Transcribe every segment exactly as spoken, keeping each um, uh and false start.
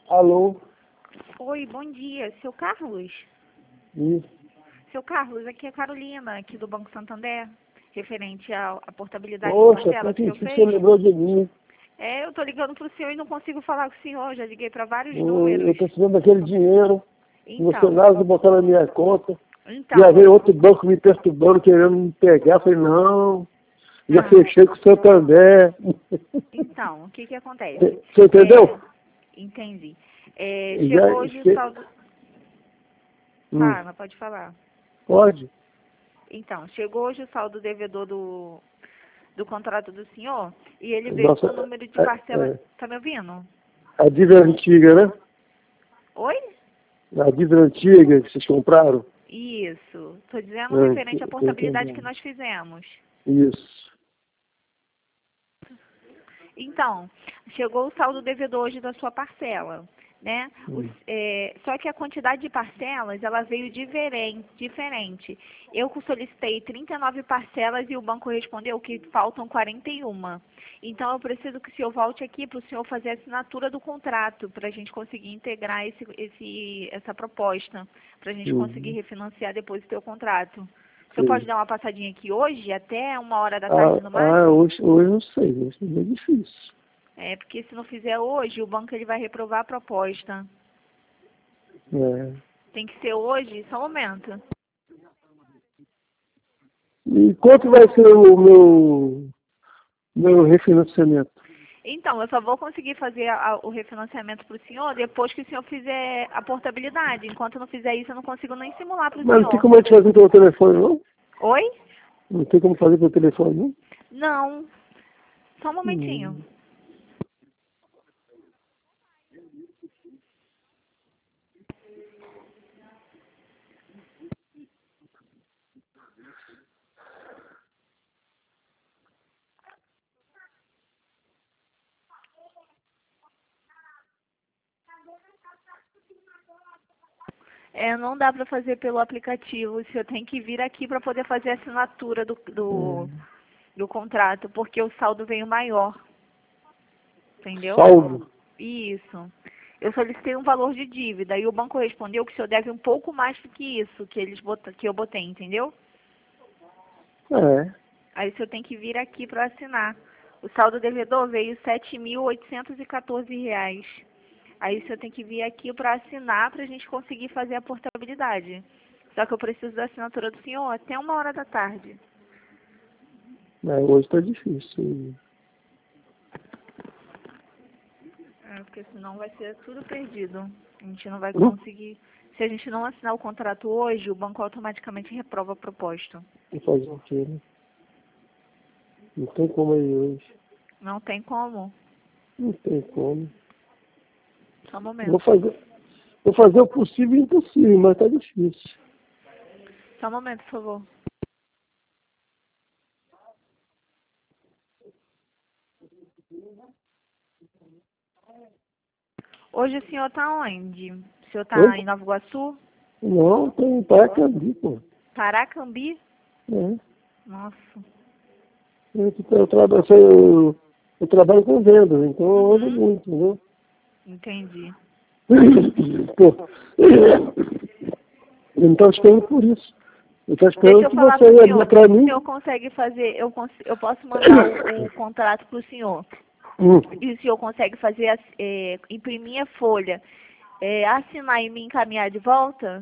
Alô? Oi, bom dia. Seu Carlos? Isso. Seu Carlos, aqui é a Carolina, aqui do Banco Santander, referente à, à portabilidade de Poxa, parcela até que o que senhor você fez. lembrou de mim. É, eu tô ligando pro senhor e não consigo falar com o senhor, já liguei para vários Eu eu números. estou precisando daquele dinheiro. Você Então, nada de botar na minha conta. Já então, veio outro banco me perturbando, querendo me pegar. Eu falei, não, já ah, fechei com o Santander. então, o que que acontece? Você entendeu? É, entendi. É, Já, chegou hoje o esque- saldo... hum, Fala, pode falar. pode? Então, chegou hoje o saldo devedor do, do contrato do senhor e ele veio Nossa, com o número de é, parcela... é, Tá me ouvindo? a dívida antiga, né? Oi? A dívida antiga que vocês compraram. Isso. Estou dizendo Ah, referente à tô portabilidade que entendendo. nós fizemos. Isso. Então, chegou o saldo devedor hoje da sua parcela, né? Os- Hum. é, só que a quantidade de parcelas, ela veio diferente. diferente. Eu solicitei trinta e nove parcelas e o banco respondeu que faltam quarenta e uma. Então, eu preciso que o senhor volte aqui para o senhor fazer a assinatura do contrato, para a gente conseguir integrar esse, esse, essa proposta, para a gente conseguir Uhum. refinanciar depois o seu contrato. O senhor pode Sim. dar uma passadinha aqui hoje, até uma hora da Ah, tarde no ah, máximo? hoje, hoje não sei, hoje é meio difícil. É, porque se não fizer hoje, o banco ele vai reprovar a proposta. É. Tem que ser hoje, só um momento. E quanto vai ser o meu, meu refinanciamento? Então, eu só vou conseguir fazer a- o refinanciamento para o senhor depois que o senhor fizer a portabilidade. Enquanto não fizer isso, eu não consigo nem simular para o Mas não tem senhor. como a gente fazer pelo telefone, não? Oi? Não tem como fazer pelo telefone, não? Não. Só um momentinho. Hum. É, não dá para fazer pelo aplicativo. O senhor tem que vir aqui para poder fazer a assinatura do, do, É. do contrato, porque o saldo veio maior. Entendeu? Saldo? Isso. Eu solicitei um valor de dívida e o banco respondeu que o senhor deve um pouco mais do que isso que eles bota, que eu botei, entendeu? É. Aí o senhor tem que vir aqui para assinar. O saldo devedor veio sete mil oitocentos e quatorze reais. Aí o senhor tem que vir aqui para assinar para a gente conseguir fazer a portabilidade. Só que eu preciso da assinatura do senhor até uma hora da tarde. É, hoje está difícil. É, porque senão vai ser tudo perdido. A gente não vai Hum? conseguir. Se a gente não assinar o contrato hoje, o banco automaticamente reprova a proposta. Vou fazer o quê, né? Não tem como aí hoje. Não tem como. Não tem como. Só um Vou momento. fazer, vou fazer o possível e o impossível, mas está difícil. Só um momento, por favor. Hoje o senhor está onde? O senhor Oi? está em Nova Iguaçu? Não, tem Paracambi, pô. Paracambi? É. Nossa. Eu, eu, trabalho, eu, eu trabalho com vendas, então eu ando Uhum. muito, entendeu? Entendi. Pô, eu não estava esperando por isso. Eu estava Deixa esperando eu que falar você para o ia senhor, dar ver para se o mim. senhor consegue fazer, eu, cons eu posso mandar o, o contrato para o senhor. Hum, E o senhor consegue fazer, as- é, imprimir a folha, é, assinar e me encaminhar de volta?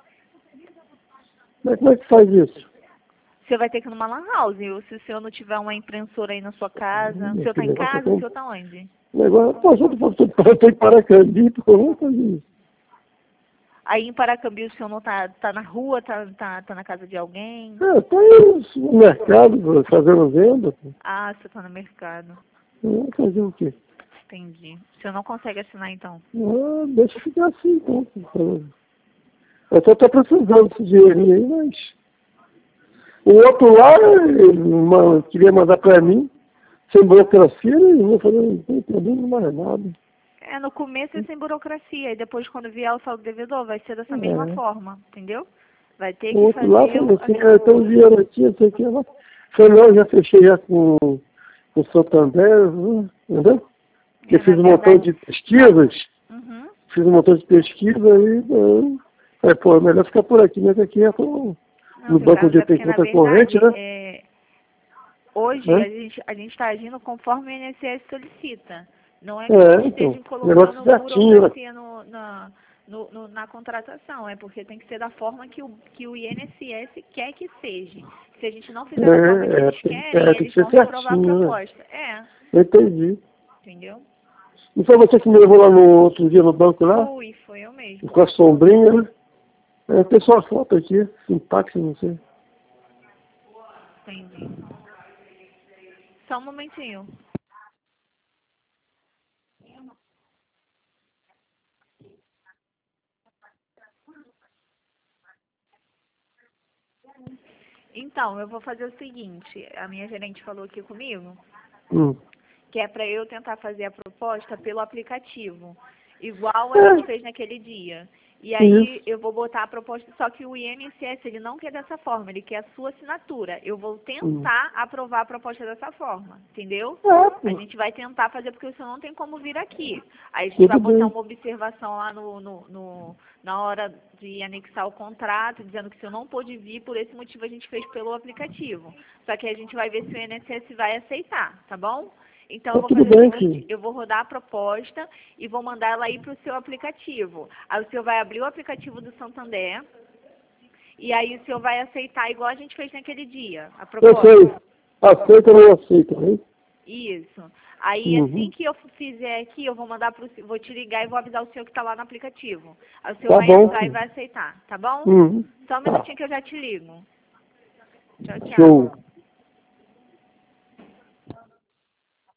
Mas como é que faz isso? Você vai ter que ir numa lan house, ou se o senhor não tiver uma impressora aí na sua casa. O Hum, senhor está aquele em negócio é casa? O tão... senhor está onde? Negócio, pô, eu estou em Paracambi, pô, vamos fazer isso. Aí em Paracambi o senhor não tá, tá na rua, tá, tá, tá na casa de alguém? Ah, tá aí no mercado pô, fazendo venda, pô. Ah, você tá no mercado. Vamos fazer o quê? Entendi. O senhor não consegue assinar então? Ah, deixa ficar assim, então. Eu até estou precisando desse dinheirinho aí, mas... O outro lá, ele ma- queria mandar para mim, sem burocracia, eu vou fazer, não tem problema mais nada. É, no começo é sem burocracia, e depois quando vier o saldo devedor vai ser dessa mesma É. forma, entendeu? Vai ter O que outro lá fazer falou o- assim, a é, tem um assinatura. dinheiro aqui, não sei o que lá. Falei, não, já fechei já com, com o Santander, hum, entendeu? É, Eu na fiz um montão verdade, de não. pesquisas, Uhum. fiz um montão de pesquisa e né, é, pô, é melhor ficar por aqui, mas aqui é com, no banco onde tem conta corrente, né? É, hoje É? a gente a gente está agindo conforme o I N S S solicita. Não é que É, a gente então, esteja negócio colocando certinho, né? burocracia no, na, no, no, na contratação, é porque tem que ser da forma que o, que o I N S S quer que seja. Se a gente não fizer da forma que É, é, eles tem, querem, é, tem eles que ser vão reprovar a certinho, né? proposta. É, Eu entendi. entendeu? E foi você que me levou lá no outro dia no banco lá? Fui, foi eu mesmo. Com a sombrinha, né? É, tem só a foto aqui, sintaxe, não sei. Entendi. Só um momentinho. Então, eu vou fazer o seguinte, a minha gerente falou aqui comigo, Hum. que é para eu tentar fazer a proposta pelo aplicativo, igual a gente fez naquele dia. E aí Isso. eu vou botar a proposta, só que o I N S S ele não quer dessa forma, ele quer a sua assinatura. Eu vou tentar aprovar a proposta dessa forma, entendeu? É, A pô. gente vai tentar fazer porque o senhor não tem como vir aqui. Aí a gente vai Tudo botar bem. uma observação lá no, no, no- na hora de anexar o contrato, dizendo que o senhor não pôde vir, por esse motivo a gente fez pelo aplicativo. Só que a gente vai ver se o I N S S vai aceitar, tá bom? Então eu Tá vou tudo fazer o bem, seguinte, filho. eu vou rodar a proposta e vou mandar ela aí para o seu aplicativo. Aí o senhor vai abrir o aplicativo do Santander e aí o senhor vai aceitar igual a gente fez naquele dia, a Eu proposta. sei. Aceita ou não aceita, né? Isso. Aí assim Uhum. que eu fizer aqui, eu vou mandar pro, vou te ligar e vou avisar o senhor que está lá no aplicativo. Aí o senhor Tá vai bom, entrar e filho. vai aceitar, tá bom? Uhum. Só um Tá. minutinho que eu já te ligo. Tchau, tchau. Show.